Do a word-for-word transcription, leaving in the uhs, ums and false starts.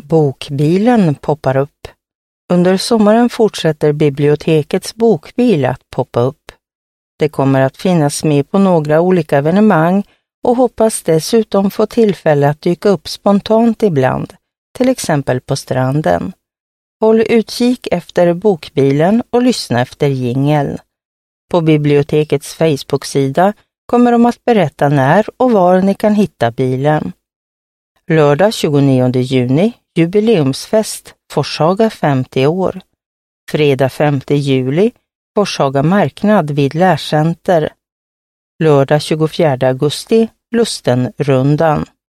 Bokbilen poppar upp. Under sommaren fortsätter bibliotekets bokbil att poppa upp. Det kommer att finnas med på några olika evenemang och hoppas dessutom få tillfälle att dyka upp spontant ibland, till exempel på stranden. Håll utkik efter bokbilen och lyssna efter jingeln. På bibliotekets Facebook-sida kommer de att berätta när och var ni kan hitta bilen. Lördag tjugonionde juni, jubileumsfest, Forshaga femtio år. Fredag femte juli, Forshaga marknad vid Lärcenter. Lördag tjugofjärde augusti, Lustenrundan.